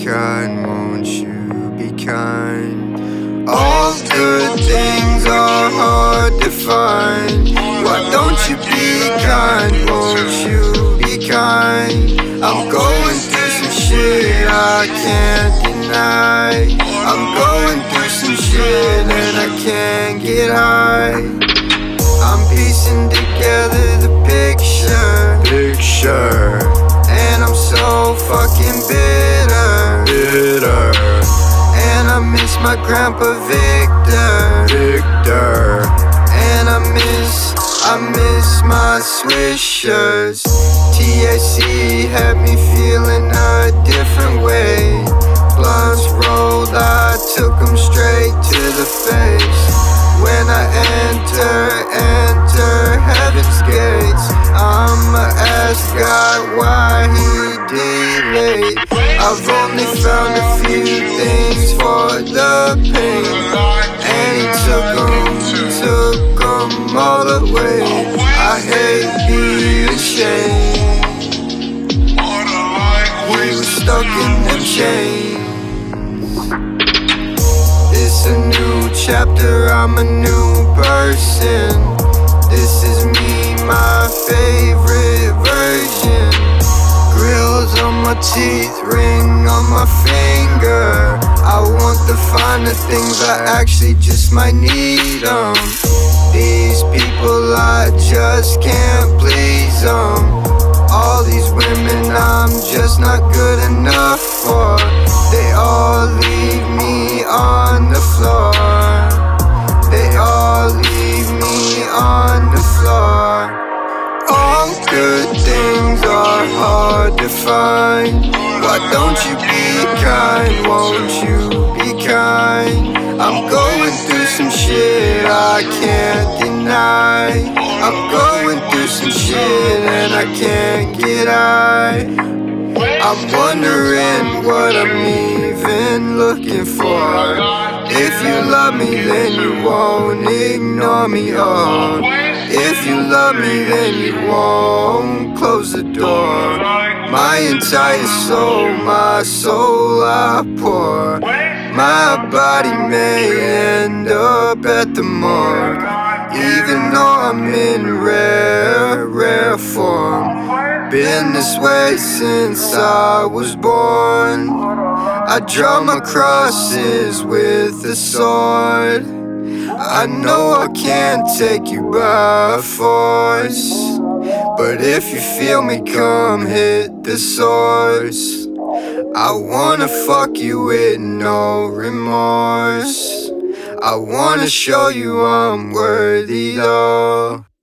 kind, won't you be kind? All good things are hard to find. Why don't you be kind, won't you be kind? I'm going through some shit I can't deny. I'm going through some shit and I can't get high. I'm piecing together the picture, and I'm so fucking bitter. And I miss my grandpa Victor. And I miss my swishers. THC had me feeling a different way. Blunts rolled, I took them straight to the face. When I enter heaven's gates, I'ma ask God why he delayed. I've only found a few things for the pain, and he took them all away. I hate being ashamed. He was stuck in them chains. It's a new chapter, I'm a new person. This is me, my favorite version. Grills on my teeth, ring on my finger. I want the finer things, I actually just might need them. These people, I just can't please them. All these women I'm just not good enough for. They all leave me on the floor. They all leave me on the floor. All good things are hard to find. Why don't you be kind, won't you be kind? I'm going through some shit I can't deny. I'm going through some shit and I can't get high. I'm wondering what I'm even looking for. If you love me, then you won't ignore me. Oh, if you love me, then you won't close the door. My entire soul, my soul I pour. My body may end up at the morgue, even though I'm in rare form. Been this way since I was born. I draw my crosses with a sword. I know I can't take you by force, but if you feel me, come hit the source. I wanna fuck you with no remorse. I wanna show you I'm worthy though.